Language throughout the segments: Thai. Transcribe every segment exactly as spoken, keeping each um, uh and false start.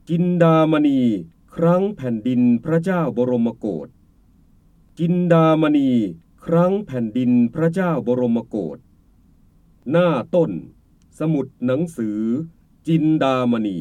จินดามณีครั้งแผ่นดินพระเจ้าบรมโกศจินดามณีครั้งแผ่นดินพระเจ้าบรมโกศหน้าต้นสมุดหนังสือจินดามณี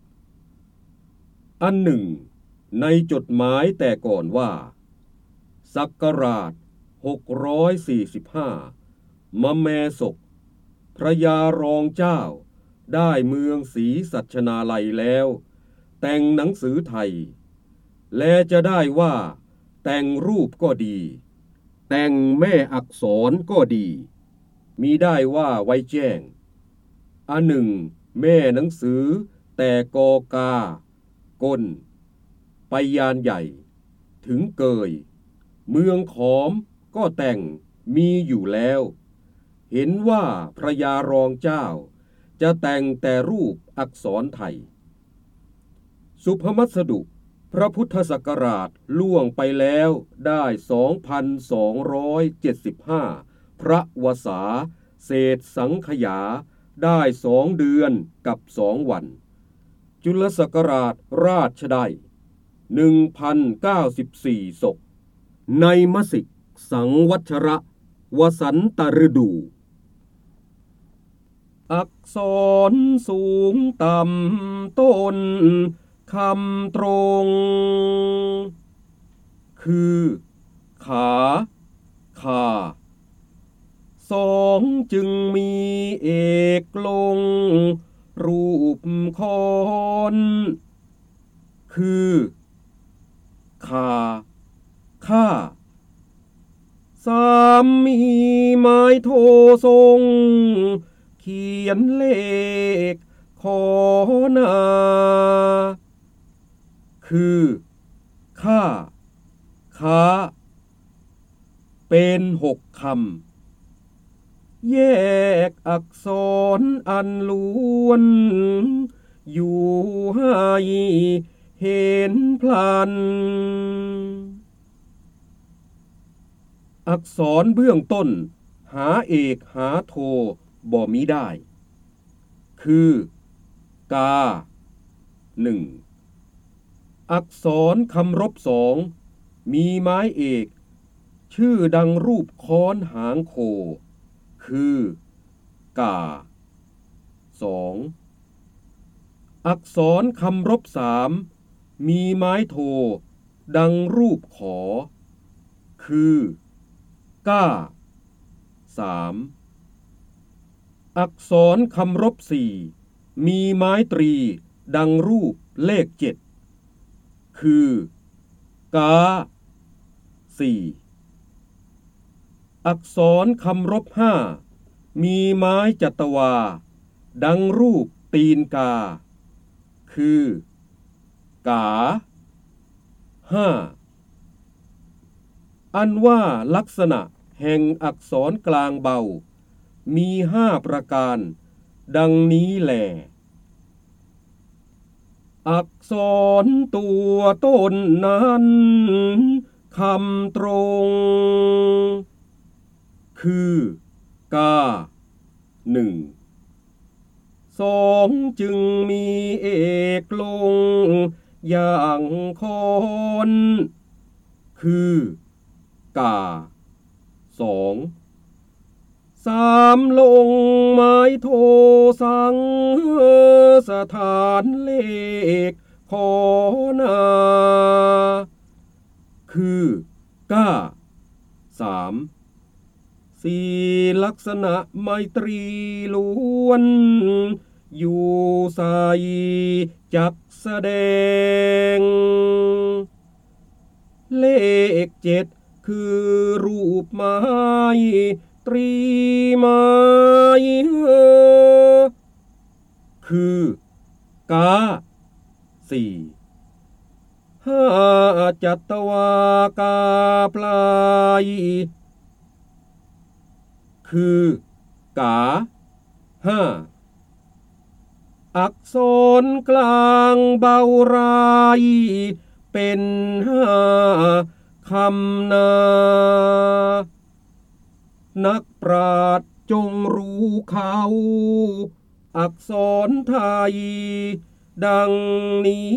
อันหนึ่งในจดหมายแต่ก่อนว่าศักราชหกร้อยสี่สิบห้ามะแมศกพระยารองเจ้าได้เมืองศรีสัชนาลัยแล้วแต่งหนังสือไทยและจะได้ว่าแต่งรูปก็ดีแต่งแม่อักษรก็ดีมีได้ว่าไว้แจ้งอันหนึ่งแม่หนังสือแต่กอกากลไปยานใหญ่ถึงเกยเมืองขอมก็แต่งมีอยู่แล้วเห็นว่าพระยารองเจ้าจะแต่งแต่รูปอักษรไทยสุภมัสดุพระพุทธศักราชล่วงไปแล้วได้ สองพันสองร้อยเจ็ดสิบห้า พระวสาเศษสังขยาได้สองเดือนกับสองวันจุลศักราชราชได้ หนึ่งพันเก้าสิบสี่ ศกในมสิกสังวัชระวสันตฤดูอักษรสูงต่ำต้นคำตรงคือขาขาสองจึงมีเอกลงรูปคอนคือขาข้าสามมีไม้โททรงเขียนเลขขอนาคือข้าค้าเป็นหกคำแยกอักษรอันล้วนอยู่ให้เห็นพลันอักษรเบื้องต้นหาเอกหาโทบ่มิได้คือกาหนึ่งอักษรคำรบสองมีไม้เอกชื่อดังรูปค้อนหางโคคือกาสองอักษรคำรบสามมีไม้โทดังรูปขอคือก้าสามอักษรคำรบสี่มีไม้ตรีดังรูปเลขเจ็ดคือกาสี่อักษรคำรบห้ามีไม้จัตวาดังรูปตีนกาคือกาห้าอันว่าลักษณะแห่งอักษรกลางเบามีห้าประการดังนี้แลอักษรตัวต้นนั้นคำตรงคือกาหนึ่งสองจึงมีเอกลงอย่างคอนคือกาสองสามลงไม้โทสังสถานเลขขอนาคือก้าสามสี่ลักษณะไมตรีล้วนอยู่ใส่จักแสดงเลขเจ็ดคือรูปไม้ตรีไม้คือกาสี่ห้าจัตวากาปลายคือกาห้าอักษรกลางเบารายเป็นห้าคำนานักปราชญ์จงรู้เขาอักษรไทยดังนี้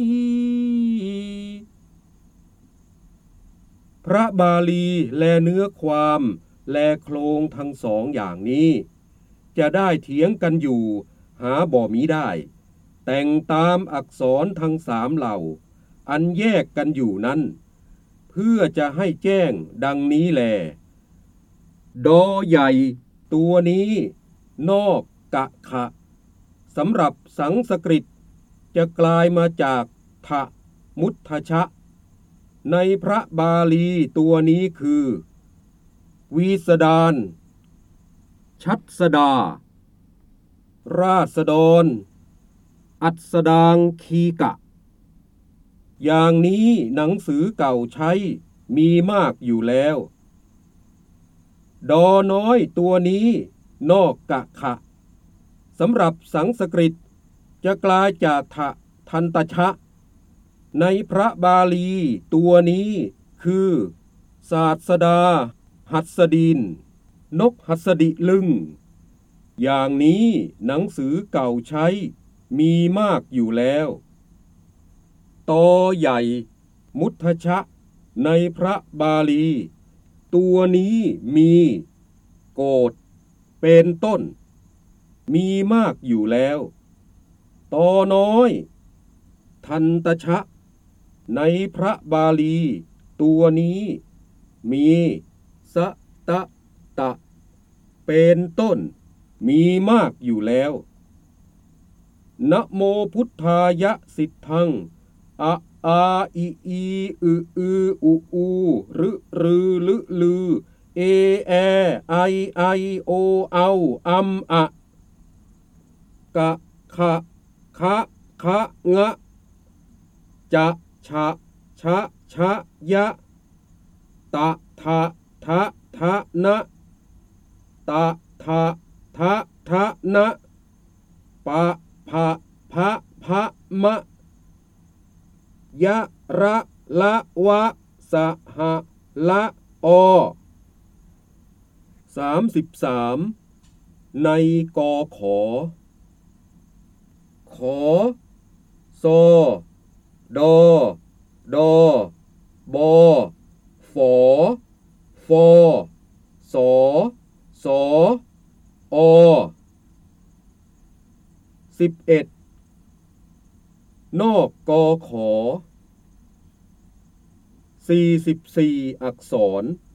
พระบาลีแลเนื้อความแลโครงทั้งสองอย่างนี้จะได้เถียงกันอยู่หาบ่มิได้แต่งตามอักษรทั้งสามเหล่าอันแยกกันอยู่นั้นเพื่อจะให้แจ้งดังนี้แลดอใหญ่ตัวนี้นอกกะขะสำหรับสังสกฤตจะกลายมาจากทะมุททชะในพระบาลีตัวนี้คือวีสดานชัดสดาราษฎรอัสดางคีกะอย่างนี้หนังสือเก่าใช้มีมากอยู่แล้วดอน้อยตัวนี้นอกกะขะสำหรับสังสกฤตจะกลายจากทะทันตชะในพระบาลีตัวนี้คือศาสดาหัสดินนกหัสดิลึงอย่างนี้หนังสือเก่าใช้มีมากอยู่แล้วตอใหญ่มุททชะในพระบาลีตัวนี้มีโกฏเป็นต้นมีมากอยู่แล้วตอน้อยทันตชะในพระบาลีตัวนี้มีสะตะตะเป็นต้นมีมากอยู่แล้วนะโมพุทธายะสิทธังอะอาอิอีอึอืออุอูรึรือลึลือเอแอไอไอโอเอาอัมอะกะขะคะคะงะจะฉะชะชะยะตะทะทะทะนะตะทะทะทะนะปะภะภะภะมะยะระละวะสะหะละอสามสิบสามในกอขอขอซอดอดอบอฝอฟอสอสออสิบเอ็ดนอกกอขอสี่สิบสี่อักษร